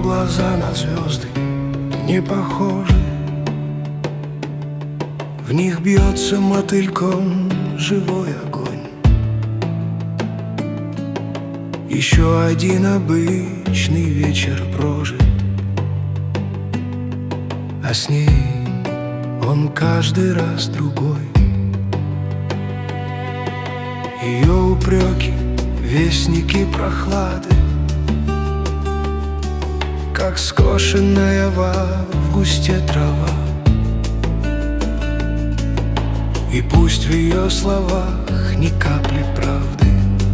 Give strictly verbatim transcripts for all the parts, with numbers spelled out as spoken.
глаза на звезды не похожи. В них бьется мотыльком живой огонь. Еще один обычный вечер прожит, а с ней он каждый раз другой. Ее упреки — вестники прохлады, как скошенная в августе трава. И пусть в ее словах ни капли правды,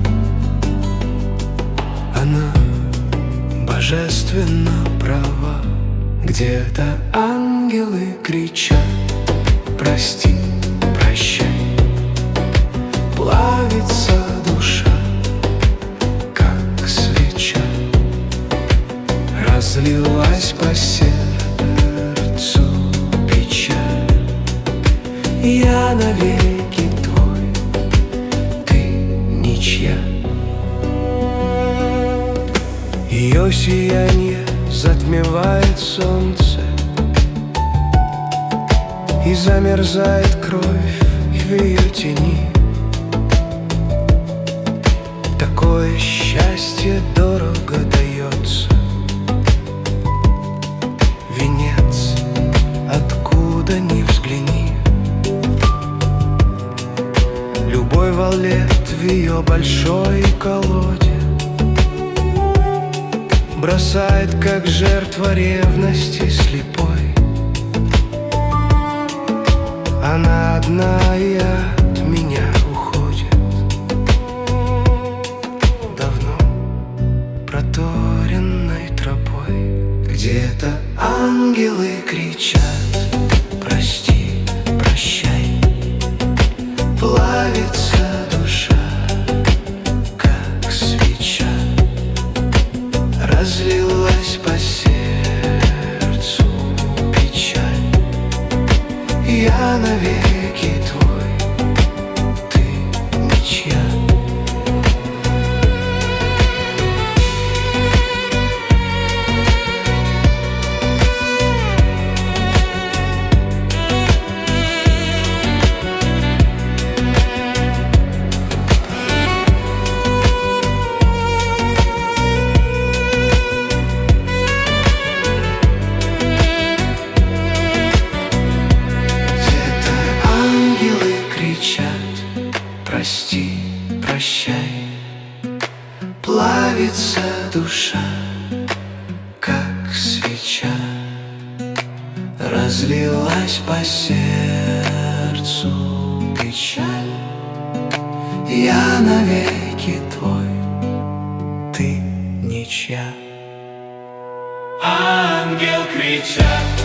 она божественно права. Где-то ангелы кричат: прости, прощай. Плавится душа, как свеча, разлилась по сердцу печаль. Я навеки твой, ты ничья. Ее сияние затмевает солнце, и замерзает кровь в ее тени. Такое счастье дорого дается, венец, откуда ни взгляни. Любой валет в ее большой колоде бросает, как жертва ревности слепой. Она одна и от меня уходит, давно проторенной тропой. Где-то ангелы кричат: прости, прощай. Плавится душа, как свеча, разлилась по сердцу печаль. Я навеки твой, ты ничья. Прости, прощай. Плавится душа, как свеча, разлилась по сердцу печаль. Я навеки твой, ты ничья. Ангел кричат: